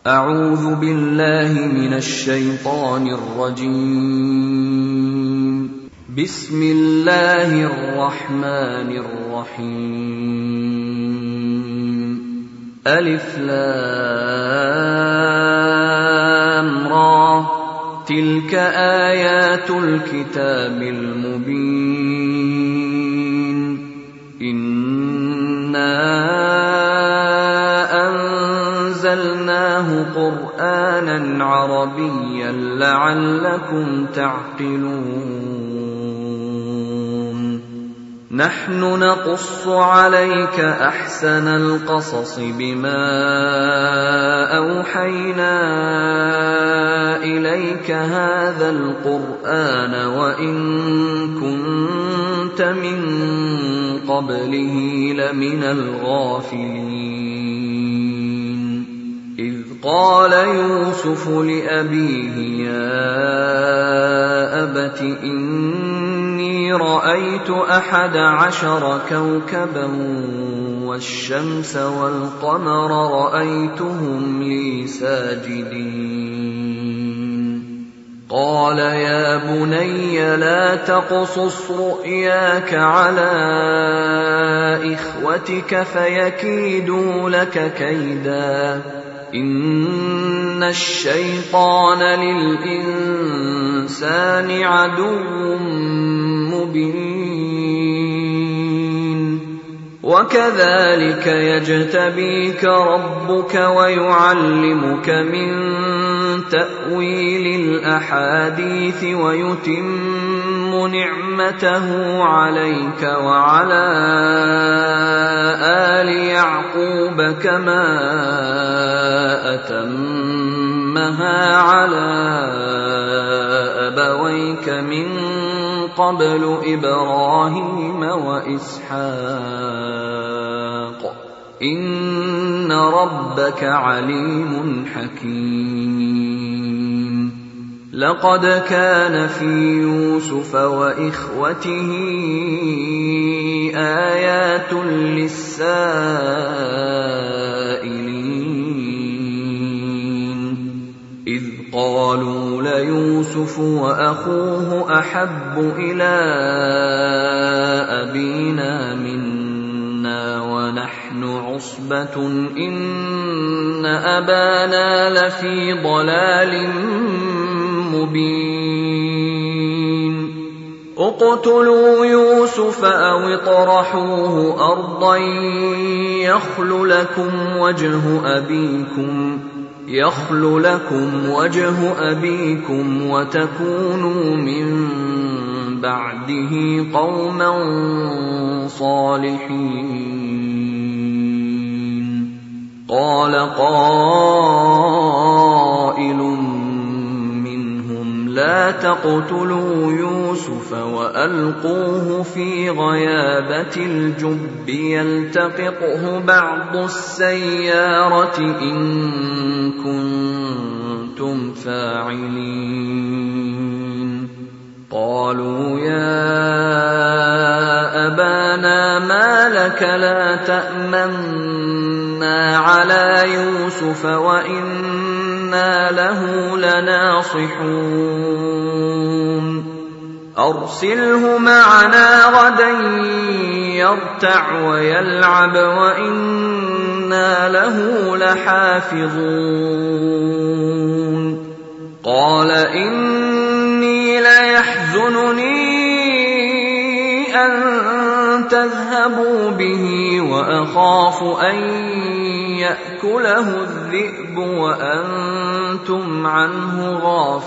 أعوذ بالله من الشيطان الرجيم. بسم الله الرحمن الرحيم. ألف لام را تلك آيات الكتاب المبين. إنا أنزلناه قرآنا عربيا لعلكم تعقلون. نحن نقص عليك أحسن القصص بما أوحينا إليك هذا القرآن وإن كنت من قبله لمن الغافلين. إذ قال يوسف لأبيه يا أبت إني رأيت 11 كوكبا والشمس والقمر رأيتهم لي ساجدين. قال يا بني لا تقصص رؤياك على إخوتك فيكيدوا لك كيدا إن الشيطان للإنسان عدو مبين. وكذلك يجتبيك ربك ويعلمك من تأويل الأحاديث ويتم نعمته عليك وعلى آل يعقوب كما أتمها على أبويك من قبل إبراهيم وإسحاق إن ربك عليم حكيم. لقد كان في يوسف وإخوته آيات للسائلين إذ قالوا ليوسف وأخوه أحب إلى أبينا منا ونحن عصبة إن أبانا لفي ضلال مبين. اقتلوا يوسف أو اطرحوه أرضا يخل لكم وجه أبيكم وتكونوا من بعده قوما صالحين. قال قائل منهم لا تقتلوا يوسف وألقوه في غيابة الجب يلتقطه بعض السيارة إن كنتم فاعلين. قالوا يا أبانا ما لك لا تأمنا على يوسف وإنا له لناصحون. أرسله معنا غدا يرتع ويلعب وإنا له لحافظون. قال إني ليحزنني أن تذهبوا به وأخاف أن يأكله الذئب وأنتم عنه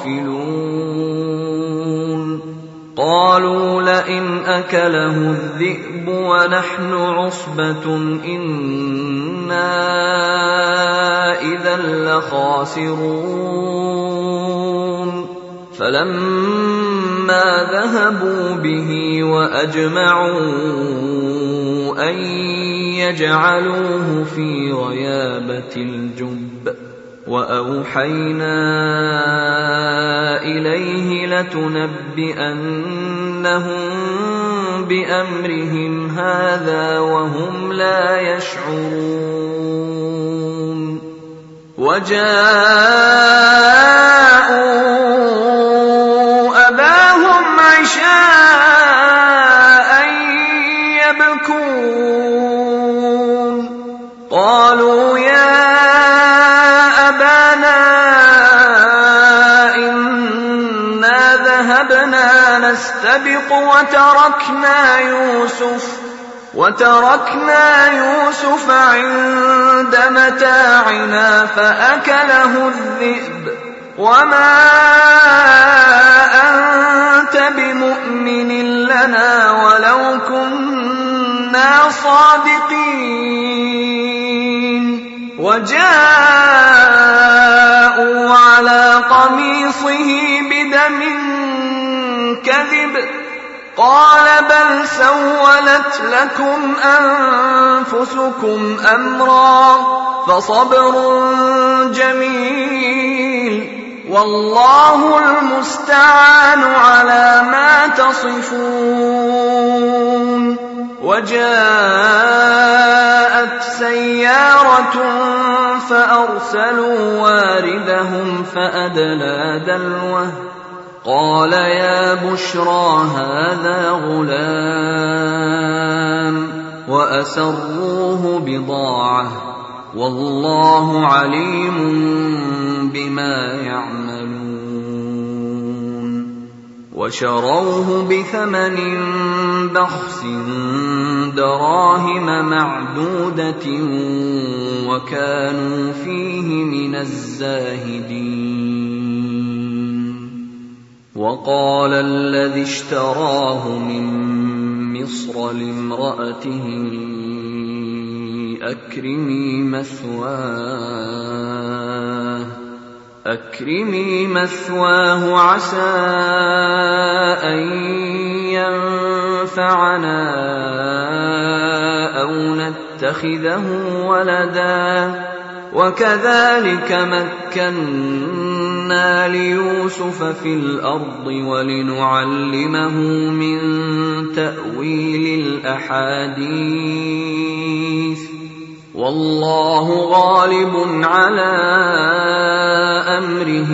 غافلون. قالوا لئن أكله الذئب ونحن عصبة إنا إذا لخاسرون. فلما ذهبوا به وأجمعوا أن يجعلوه في غيابة الجب وأوحينا إليه لتنبئنهم بأمرهم هذا وهم لا يشعرون. وجاءوا أباهم عشاء يبكون قالوا يا أبانا إنا ذهبنا نستبق وتركنا يوسف عند متاعنا فأكله الذئب وما أنت بمؤمن لنا ولو كنا صادقين وجاءوا على قميصه بدم كذب قال بل سولت لكم أنفسكم أمرا فصبر جميل والله المستعان على ما تصفون وجاءت سيارة فأرسلوا واردهم فأدلى دلوه قال يا بشرى هذا غلام وأسروه بضاعة والله عليم بما يعملون وشروه بثمن بخس دراهم معدودة وكانوا فيه من الزاهدين وقال الذي اشتراه من مصر لامرأته أكرمي مثواه عسى أن ينفعنا أو نتخذه ولدا وكذلك مكنا ليوسف في الأرض ولنعلمه من تأويل الأحاديث والله غالب على أمره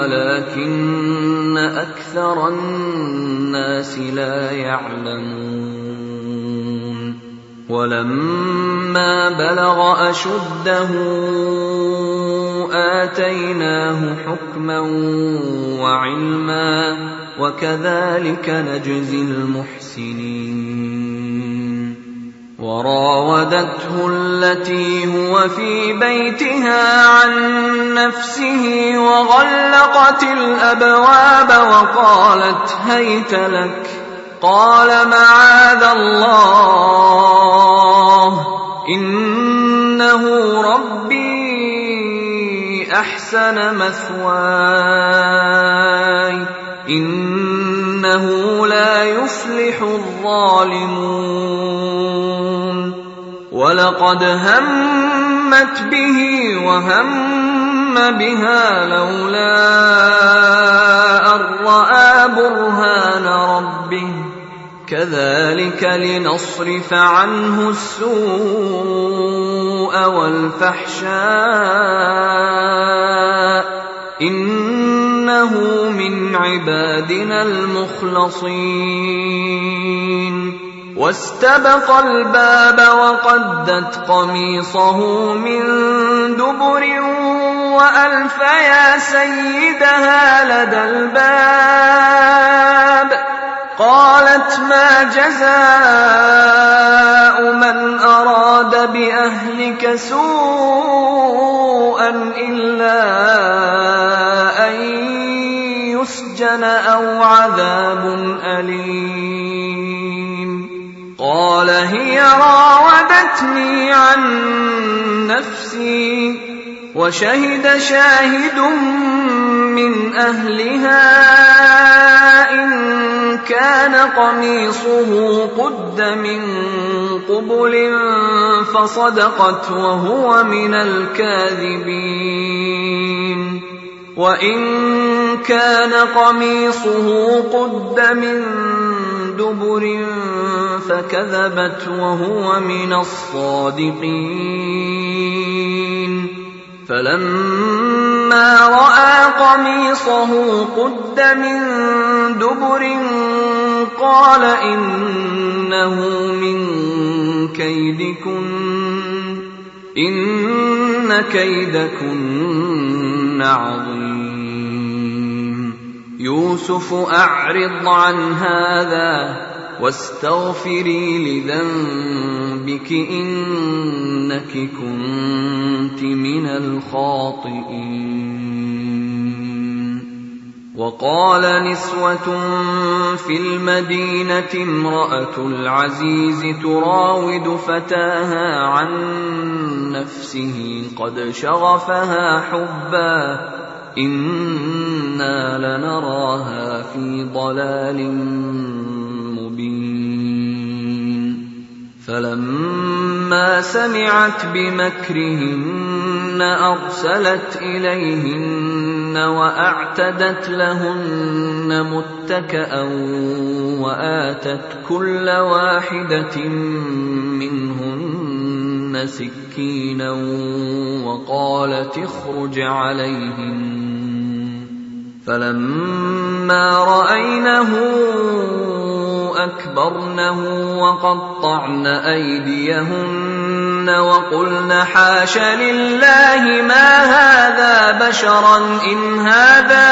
ولكن أكثر الناس لا يعلمون ولما بلغ أشده آتيناه حكما وعلما وكذلك نجزي المحسنين وراودته التي هو في بيتها عن نفسه وغلقت الأبواب وقالت هيت لك قال معاذ الله إنه ربي أحسن مثواي إنه لا يفلح الظالمون ولقد همت به وهم بها لولا أن رأى برهان ربه كذلك لنصرف عنه السوء والفحشاء إنه من عبادنا المخلصين واستبق الباب وقدت قميصه من دبر وألف يا سيدها لدى الباب قالت ما جزاء من أراد بأهلك سوءا إلا أن يسجن أو عذاب أليم قال هي راودتني عن نفسي وشهد شاهد من أهلها إن كان قميصه قد من قبل فصدقت وهو من الكاذبين وإن كان قميصه قد من دبر فكذبت وهو من الصادقين فلما رأى قميصه قد من دبر قال إنه من كيدكن إن كيدكن عظيم يوسف أعرض عن هذا واستغفري لذنبك إنك كنت من الخاطئين. وقال نسوة في المدينة امرأة العزيز تراود فتاها عن نفسه قد شغفها حبا إنا لنراها في ضلال مبين. فلما سمعت بمكرهن أرسلت إليهن وأعتدت لهن متكأ وآتت كل واحدة منهن سكينا وقالت اخرج عليهن. فلما رأينه أكبرنه وقطعن أيديهن وقلن حاش لله ما هذا بشرا إن هذا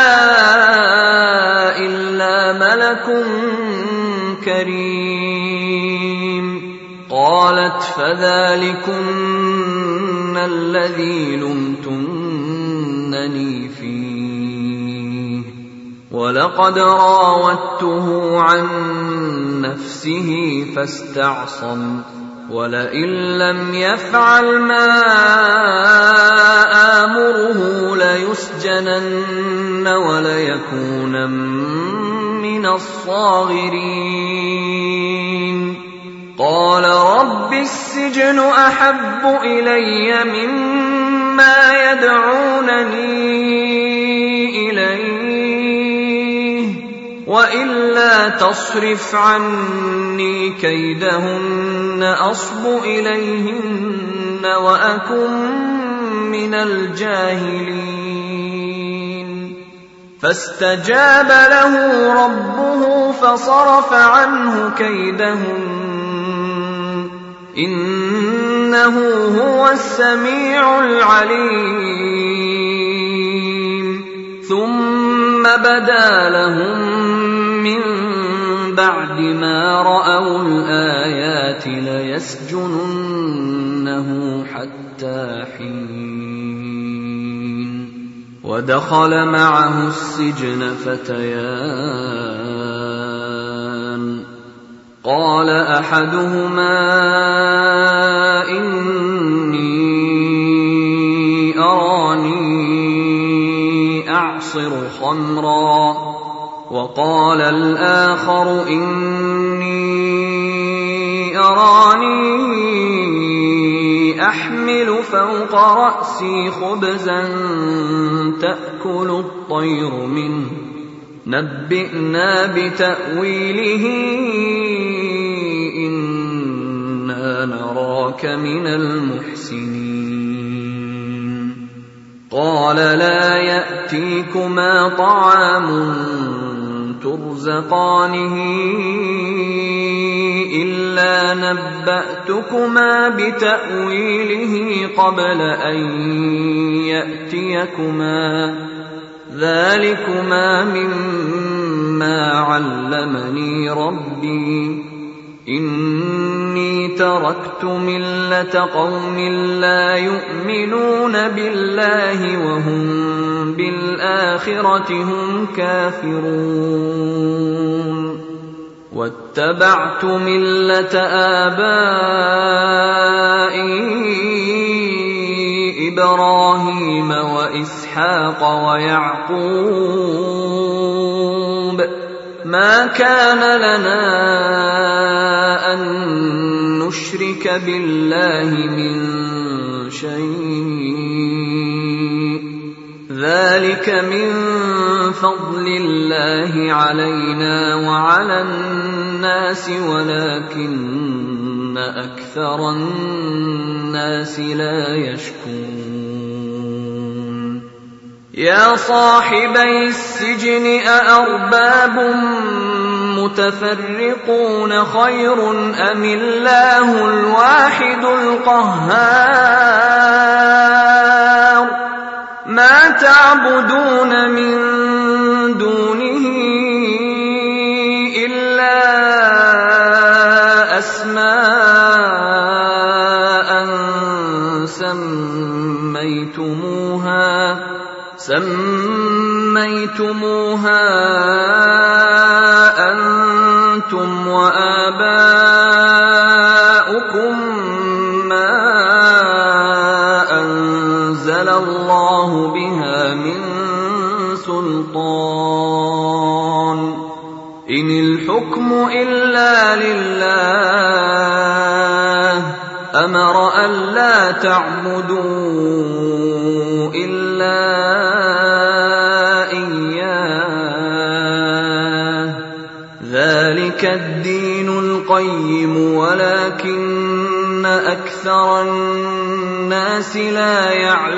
إلا ملك كريم. قالت فذلكن الذي لمتنني فيه ولقد راودته عن نفسه فاستعصم ولئن لم يفعل ما آمره ليسجنن وليكونن من الصاغرين. قال رب السجن أحب إلي مما يدعونني إليه وإلا تصرف عني كيدهن أصب إليهن وأكن من الجاهلين. فاستجاب له ربه فصرف عنه كيدهن إنه هو السميع العليم. ثم بدا لهم من بعد ما رأوا الآيات ليسجننه حتى حين. ودخل معه السجن فتيان قال أحدهما إني أراني أعصر خمرا وقال الآخر إني أراني أحمل فوق رأسي خبزا تأكل الطير منه نبئنا بتأويله إنا نراك من المحسنين. قال لا يأتيكما طعام ترزقانه إلا نبأتكما بتأويله قبل أن يأتيكما ذلكما مما علمني ربي إني تركت ملة قوم لا يؤمنون بالله وهم بالآخرة هم كافرون واتبعت ملة آبائي إبراهيم وإسحاق ويعقوب ما كان لنا أن نشرك بالله من شيء ذلك من فضل الله علينا وعلى الناس ولكن أكثر الناس لا يشكرون. يا صاحبي السجن أأرباب متفرقون خير أم الله الواحد القهار ما تعبدون من دونه إلا أسماء سميتموها أنتم وآباؤكم ما أنزل الله بها من سلطان إن الحكم إلا لله أمر ألا تعبدوا إلا إياه ذلك الدين القيم ولكن أكثر الناس لا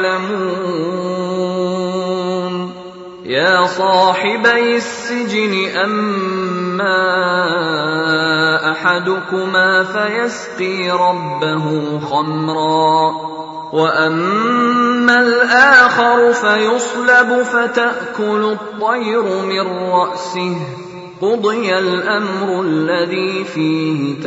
يعلمون يا صاحبي السجن أما أحدكما فيسقي ربه خمرا وأما الآخر فيصلب فتأكل الطير من رأسه قضي الأمر الذي فيه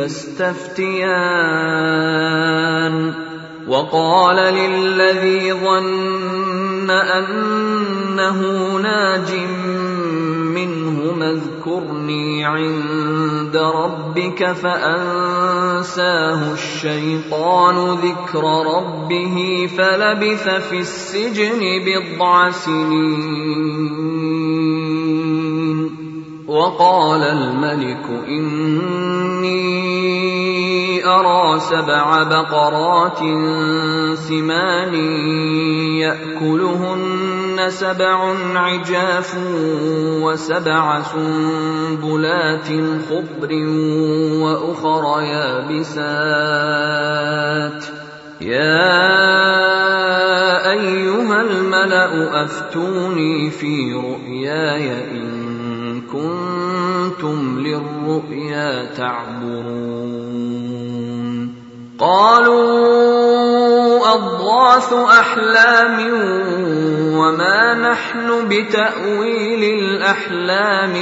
تستفتيان وقال للذي ظن أنه ناج منه اذكرني عند ربك فأنساه الشيطان ذكر ربه فلبث في السجن 10 سنين وقال الملك إني أرى 7 بقرات سمان يأكلهن 7 عجاف و7 سنبلات خضر وأخر يابسات يا أيها الملأ أفتوني في رؤياي إن كنتم للرؤيا تعبرون قالوا أضغاث أحلام وما نحن بتأويل الأحلام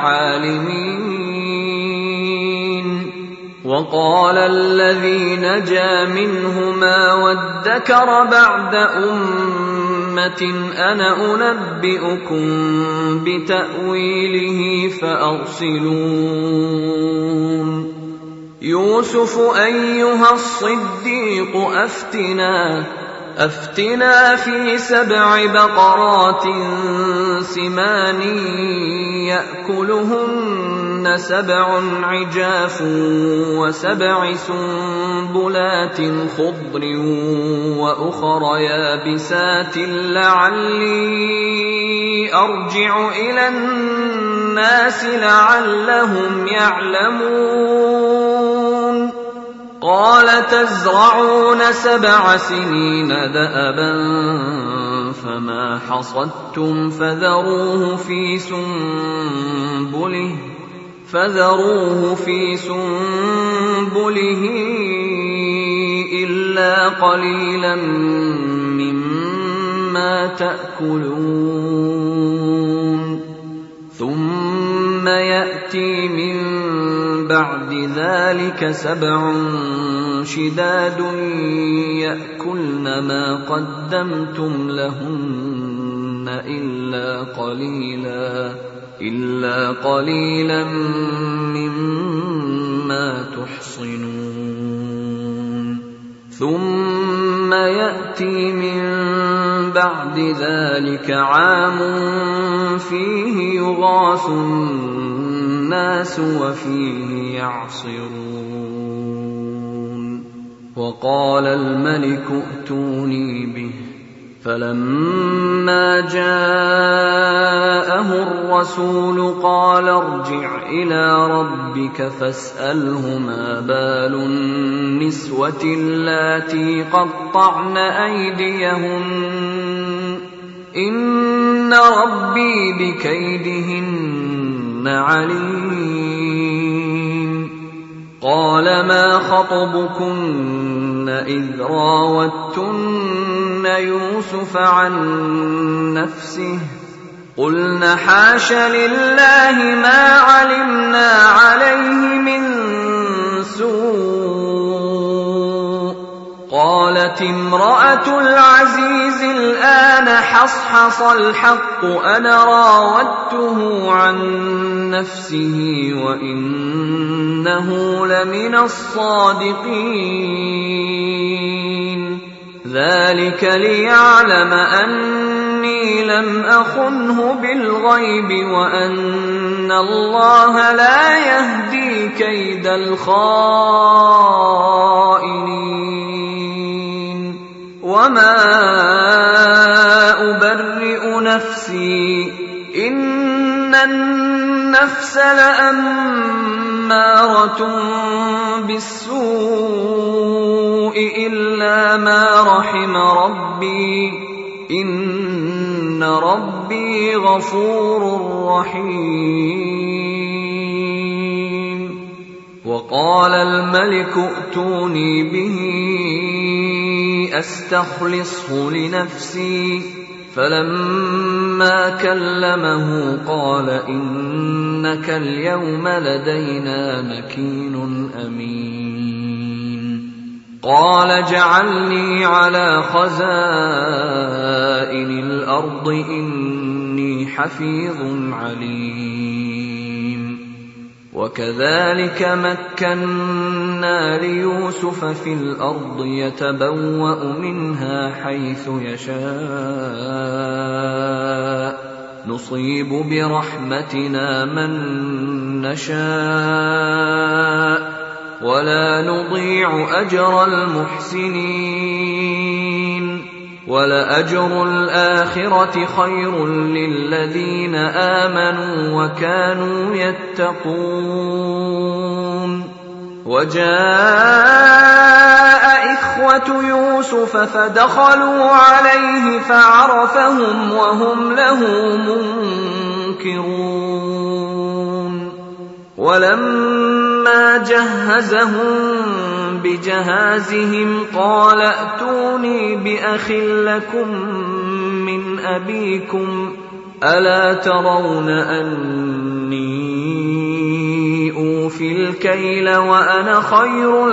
بعالمين وقال الذي نجا منهما وادكر بعد أمة أنا أنبئكم بتأويله فأرسلون يوسف أيها الصديق أفتنا في 7 بقرات سمان يأكلهن 7 عجاف و7 سنبلات خضر وأخر يابسات لعلي أرجع إلى الناس لعلهم يعلمون قال تزرعون 7 سنين دأبا فما حصدتم فذروه في سنبله إلا قليلا مما تأكلون ثم يأتي من بعد ذلك 7 شداد يأكلن ما قدمتم لهن إلا قليلا مما تحصنون ثم يأتي من بعد ذلك عام فيه يغاث الناس وفيه يعصرون وقال الملك ائتوني به فلما جاءه الرسول قال ارجع إلى ربك فاسأله ما بال النسوة اللاتي قطعن أيديهن إن إن ربي بكيدهن عليم. قال ما خطبكن إذ راوتن يوسف عن نفسه قلن حاش لله ما علمنا عليه من سوء. قالت امرأة العزيز الآن حصحص الحق أنا راودته عن نفسه وإنه لمن الصادقين. ذلك ليعلم أني لم أخنه بالغيب وأن الله لا يهدي كيد الخائنين. وما أبرئ نفسي إن النفس لأمارة بالسوء إلا ما رحم ربي إن ربي غفور رحيم. وقال الملك ائتوني به أستخلصه لنفسي فلما كلمه قال إنك اليوم لدينا مكين أمين. قال اجعلني على خزائن الأرض إني حفيظ عليم. وكذلك مكنا ليوسف في الأرض يتبوأ منها حيث يشاء نصيب برحمتنا من نشاء ولا نضيع أجر المحسنين. ولأجر الآخرة خير للذين آمنوا وكانوا يتقون. وجاء إخوة يوسف فدخلوا عليه فعرفهم وهم له منكرون. ولما جهزهم بجهازهم قال ائتوني بأخ لكم من أبيكم ألا ترون أني أوفي الكيل وأنا خير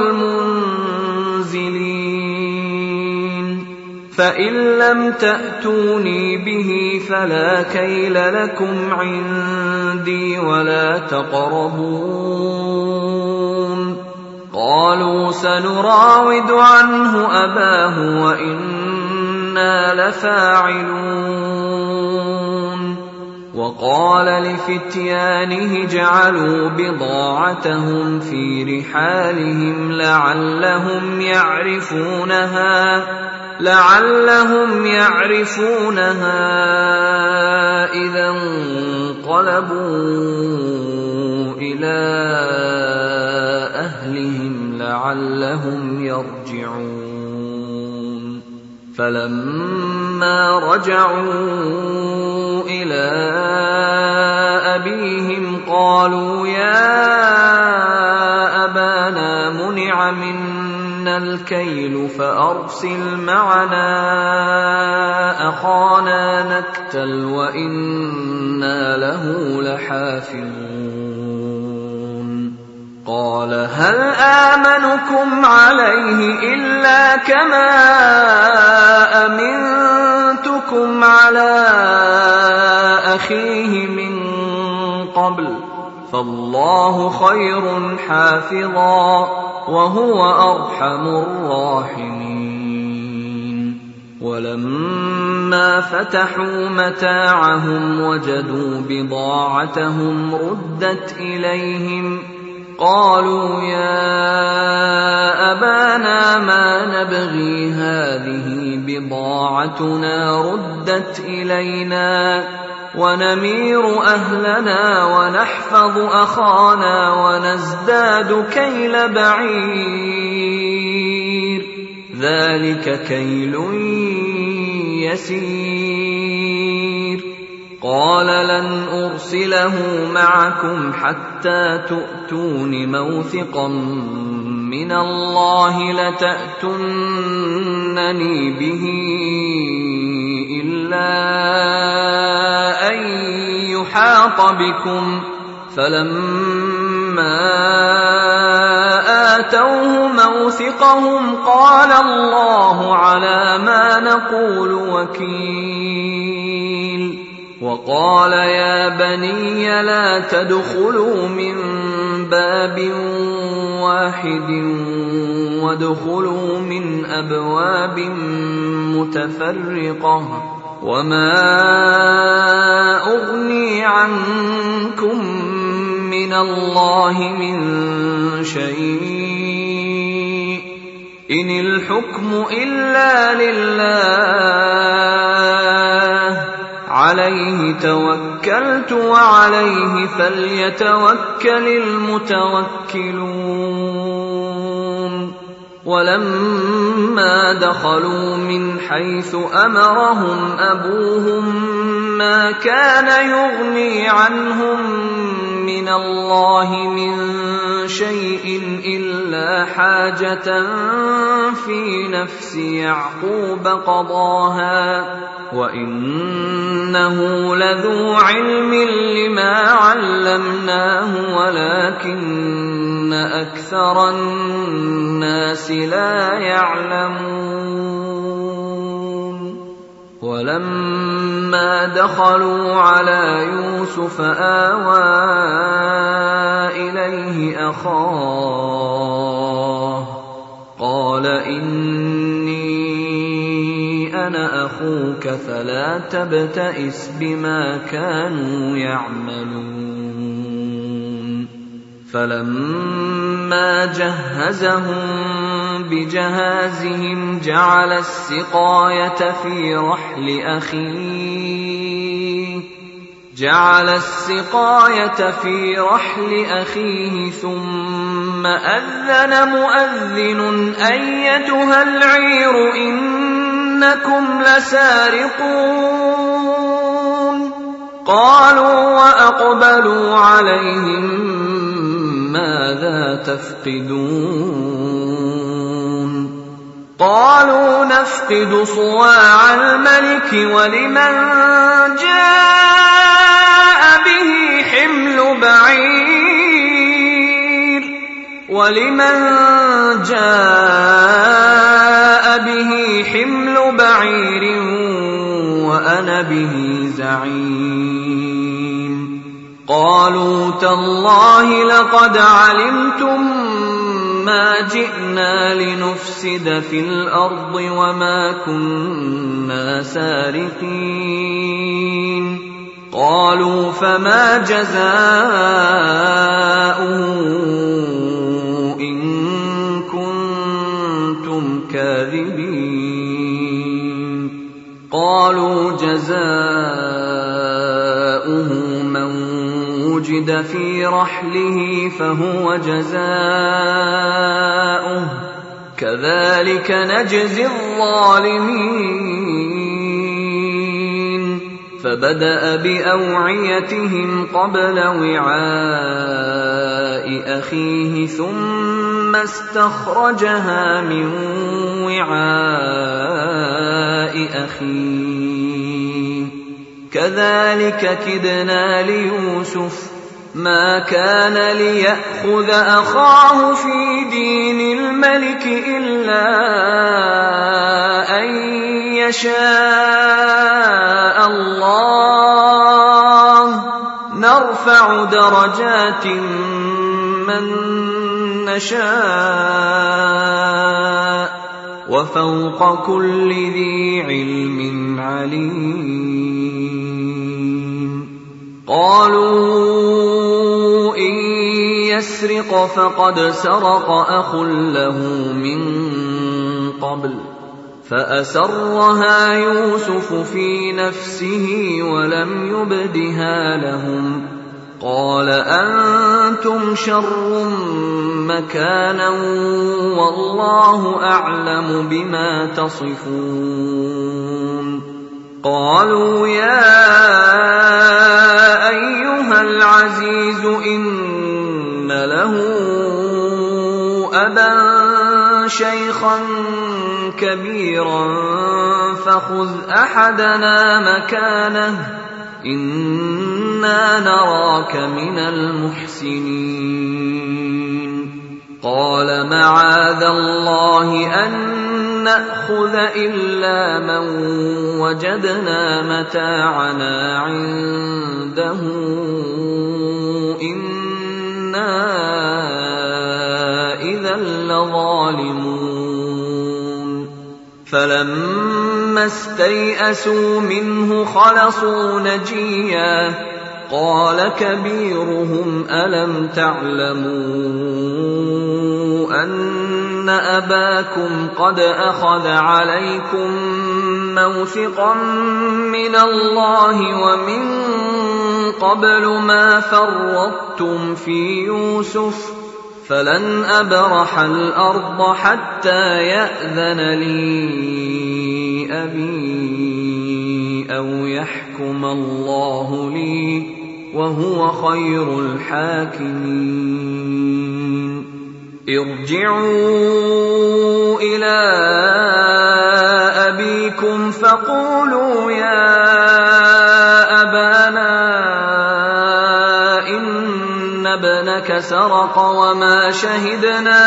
المنزلين. فإن لم تأتوني به فلا كيل لكم عندي ولا تقربون. قالوا سنراود عنه أباه وإنا لفاعلون. وقال لفتيانه اجعلوا بضاعتهم في رحالهم لعلهم يعرفونها إذا انقلبوا إلى أهلهم لعلهم يرجعون. فلما رجعوا إلى أبيهم قالوا يا أبانا منع منا الكيل فأرسل معنا أخانا نكتل وإنا له لحافظون. قال هل آمنكم عليه إلا كما أمنتكم على أخيه من قبل فالله خير حافظا وهو أرحم الراحمين. ولما فتحوا متاعهم وجدوا بضاعتهم ردت إليهم قالوا يا أبانا ما نبغي هذه بضاعتنا ردت إلينا ونمير أهلنا ونحفظ أخانا ونزداد كيل بعير ذلك كيل يسير. قال لن أرسله معكم حتى تؤتون موثقا من الله لتأتونني به إلا أن يحاط بكم. فلما آتوه موثقهم قال الله على ما نقول وكيل. وقال يا بني لا تدخلوا من باب واحد وادخلوا من أبواب متفرقة وما أغني عنكم من الله من شيء إن الحكم إلا لله عليه توكلت وعليه فليتوكل المتوكلون. ولما دخلوا من حيث أمرهم أبوهم ما كان يغني عنهم من الله من شيء إلا حاجة في نفس يعقوب قضاها وإنه لذو علم لما علمناه ولكن أكثر الناس لا يعلمون. ولما دخلوا على يوسف آوى إليه أخاه قال إني أنا أخوك فلا تبتئس بما كانوا يعملون. فلما جهزهم بجهازهم جعل السقاية في رحل أخيه ثم أذن مؤذن أيتها العير إنكم لسارقون. قالوا وأقبلوا عليهم ماذا تفقدون؟ قالوا نفقد صواع الملك ولمن جاء به حمل بعير وأنا به زعيم. قالوا تالله لقد علمتم ما جئنا لنفسد في الأرض وما كنا سارقين. قالوا فما جزاؤه إن كنتم كاذبين؟ قالوا جزاؤه من وجد في رحله فهو جزاؤه كذلك نجزي الظالمين. فبدأ بأوعيتهم قبل وعاء أخيه ثم استخرجها من وعاء أخيه كذلك كدنا ليوسف ما كان ليأخذ أخاه في دين الملك إلا أن يشاء الله نرفع درجات من نشاء وفوق كل ذي علم عليم. قالوا إن يسرق فقد سرق أخ له من قبل فأسرها يوسف في نفسه ولم يبدها لهم. قال أنتم شر مكانا والله أعلم بما تصفون. قالوا يا شيخا كبيرا فخذ أحدنا مكانه إنا نراك من المحسنين قال معاذ الله أن نأخذ إلا من وجدنا متاعنا عنده إنا إذا لظالمون فلما استيئسوا منه خلصوا نجيا قال كبيرهم ألم تعلموا أن أباكم قد أخذ عليكم موثقا من الله ومن قبل ما فرطتم في يوسف فلن أبرح الأرض حتى يأذن لي أبي أو يحكم الله لي وهو خير الحاكمين ارجعوا إلى أبيكم فقولوا يا أبانا إن ابنك سرق وما شهدنا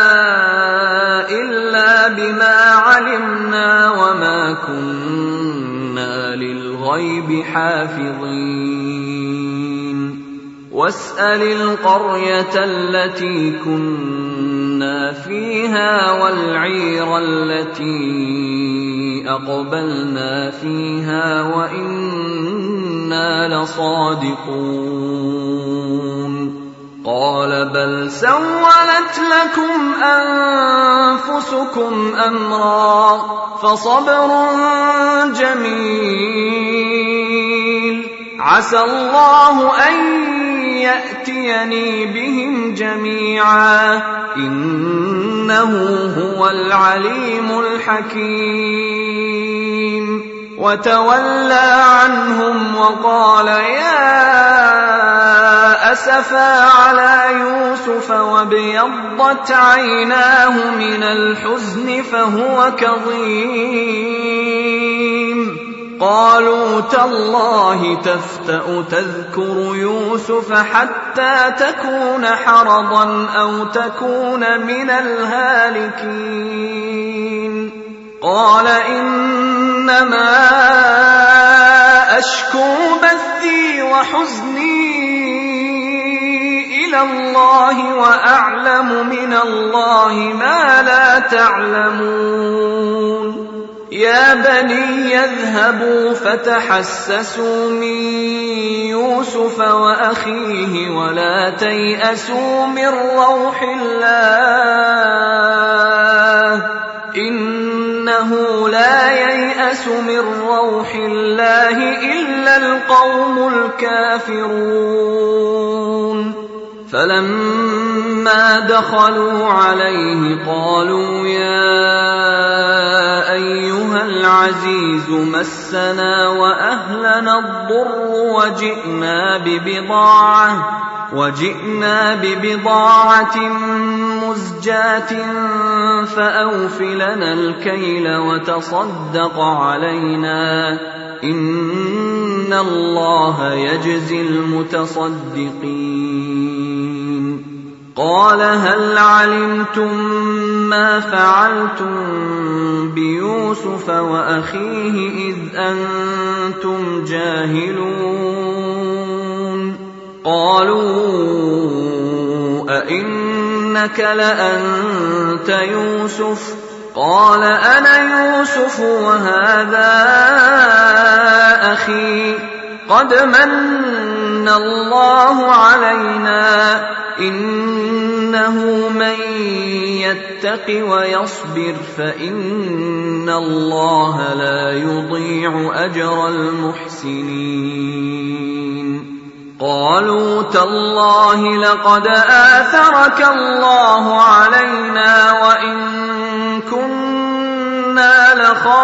إلا بما علمنا وما كنا للغيب حافظين واسأل القرية التي كنا فيها والعير التي أقبلنا فيها وإنا لصادقون قال بل سولت لكم أنفسكم أمرا فصبر جميل عسى الله أن يأتيني بهم جميعا إنه هو العليم الحكيم وتولى عنهم وقال يا أسفا على يوسف وابيضت عيناه من الحزن فهو كظيم قالوا تالله تفتأ تذكر يوسف حتى تكون حرضا أو تكون من الهالكين قال إنما أشكو بثي وحزني إلى الله وأعلم من الله ما لا تعلمون يا بني يذهبوا فتحسسوا من يوسف وأخيه ولا تيأسوا من روح الله إنه لا ييأس من روح الله إلا القوم الكافرون فلما دخلوا عليه قالوا يا أيها العزيز مسنا وأهلنا الضر وجئنا ببضاعة مزجاة فأوف لنا الكيل وتصدق علينا إن الله يجزي المتصدقين قال هل علمتم ما فعلتم بيوسف وأخيه إذ أنتم جاهلون قالوا أئنك لأنت يوسف قال أنا يوسف وهذا أخي قد من الله علينا إنه من يتق ويصبر فإن الله لا يضيع أجر المحسنين قالوا تالله لقد آثرك الله علينا وإن كنا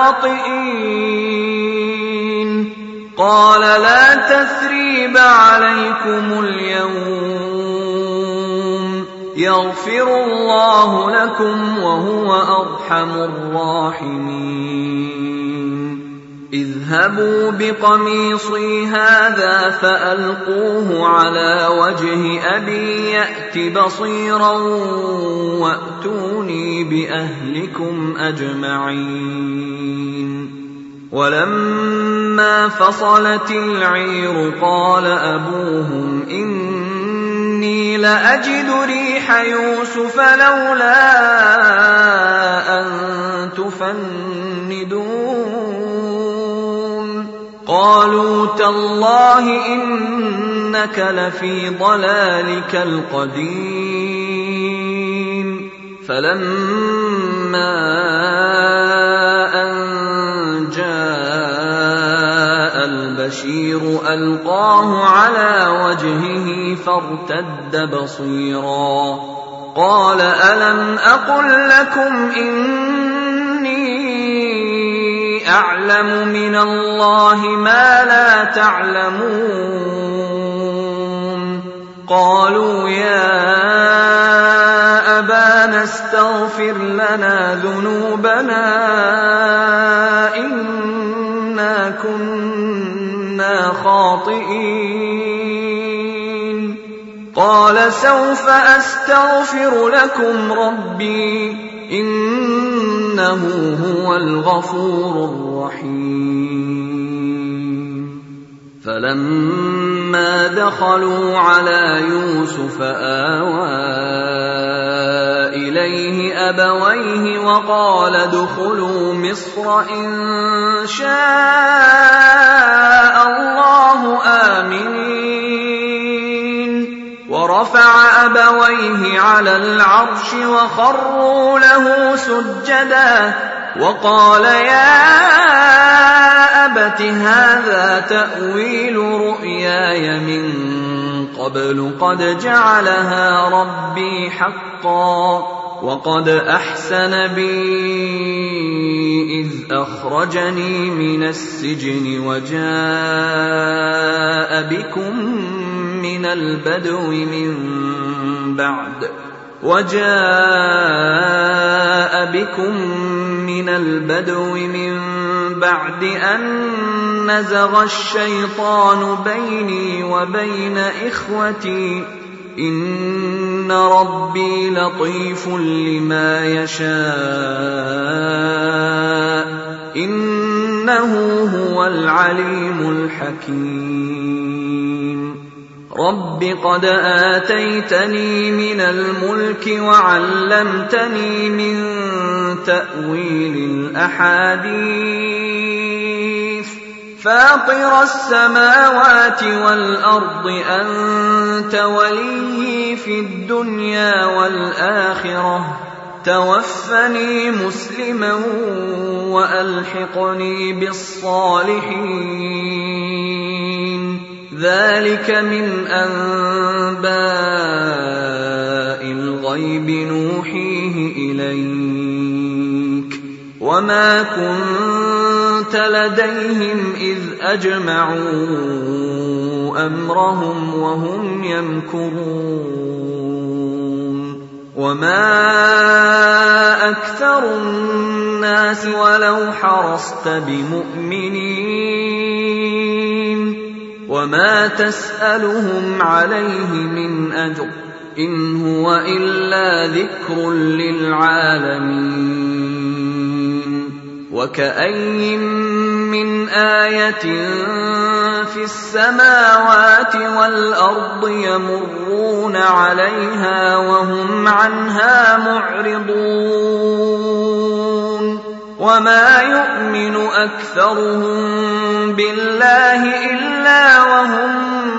لخاطئين قال لا تثريب عليكم اليوم يغفر الله لكم وهو أرحم الراحمين. اذهبوا بقميصي هذا فألقوه على وجه أبي يأت بصيرا وأتوني بأهلكم أجمعين. ولما فصلت العير قال أبوهم إني لأجد ريح يوسف لولا أن تفندون. قالوا تالله إنك لفي ضلالك القديم. فلما أن جاء البشير ألقاه على وجهه فارتد بصيرا قال ألم أقل لكم إني أعلم من الله ما لا تعلمون. قالوا يا أبانا استغفر لنا ذنوبنا إنا كنا خاطئين. قال سوف أستغفر لكم ربي إنه هو الغفور الرحيم. فلما دخلوا على يوسف آوى إليه أبويه وقال ادخلوا مصر إن شاء الله آمنين. ورفع أبويه على العرش وخروا له سجدا وقال يا أبت هذا تأويل رؤياي من قبل قد جعلها ربي حقا وقد أحسن بي إذ أخرجني من السجن وجاء بكم من البدو من بعد أن نزغ الشيطان بيني وبين إخوتي إن ربي لطيف لما يشاء إنه هو العليم الحكيم. رب قد آتيتني من الملك وعلمتني من تأويل الأحاديث فاطر السماوات والأرض أنت وليي في الدنيا والآخرة توفني مسلما وألحقني بالصالحين. ذلك من أنباء الغيب نوحيه إليك وما كنت لديهم إذ أجمعوا أمرهم وهم يمكرون. وما أكثر الناس ولو حرصت بمؤمنين وما تسألهم عليه من أجر إن هو إلا ذكر للعالمين. وكأين من آية في السماوات والأرض يمرون عليها وهم عنها معرضون وما يؤمن أكثرهم بالله إلا وهم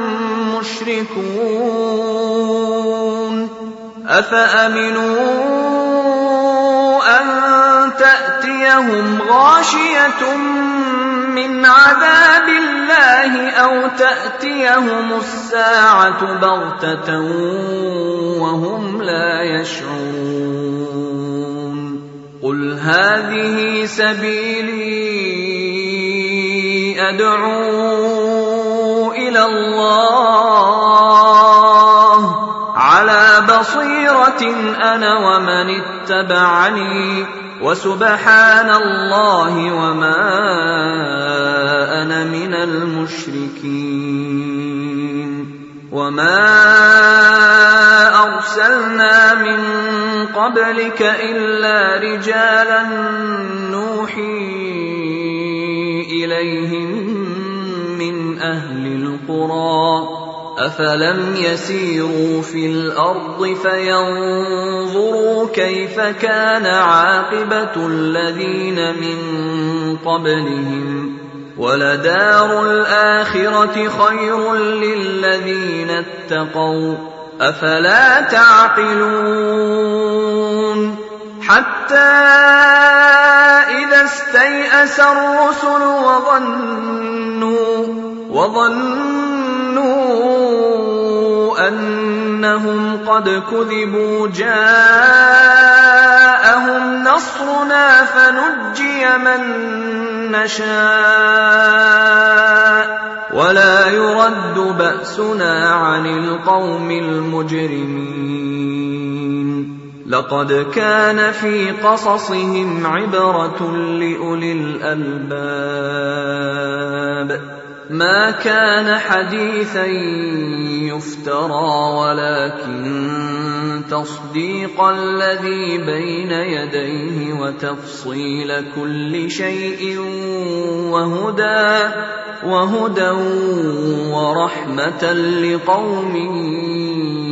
مشركون. أفأمنوا أن تأتيهم غاشية من عذاب الله أو تأتيهم الساعة بغتة وهم لا يشعرون. قل هذه سبيلي أدعو إلى الله على بصيرة بَصِيرَةٍ أَنَا وَمَنِ اتَّبَعَنِي وَسُبْحَانَ اللَّهِ وَمَا أَنَا مِنَ الْمُشْرِكِينَ. وَمَا أَرْسَلْنَا مِن قَبْلِكَ إِلَّا رِجَالًا نُّوحِي إِلَيْهِم مِّنْ أَهْلِ الْقُرَىٰ. أَفَلَمْ يَسِيرُوا فِي الْأَرْضِ فَيَنظُرُوا كَيْفَ كَانَ عَاقِبَةُ الَّذِينَ مِن قَبْلِهِمْ ۚ وَلَدَارُ الْآخِرَةِ خَيْرٌ لِّلَّذِينَ اتَّقَوْا ۗ أَفَلَا تَعْقِلُونَ. حَتَّىٰ إِذَا اسْتَيْأَسَ الرُّسُلُ وَظَنُّوا أَنَّهُمْ قَدْ كُذِبُوا جَاءَهُمْ نَصْرُنَا فَنُجِّيَ مَن نَّشَاءُ وَلَا يُرَدُّ بَأْسُنَا عَنِ الْقَوْمِ الْمُجْرِمِينَ. لَقَدْ كَانَ فِي قَصَصِهِمْ عِبْرَةٌ لِّأُولِي الْأَلْبَابِ. مَا كَانَ حَدِيثًا يُفْتَرَىٰ وَلَٰكِن تَصْدِيقَ الَّذِي بَيْنَ يَدَيْهِ وَتَفْصِيلَ كُلِّ شَيْءٍ وَهُدًى وَرَحْمَةً لِّقَوْمٍ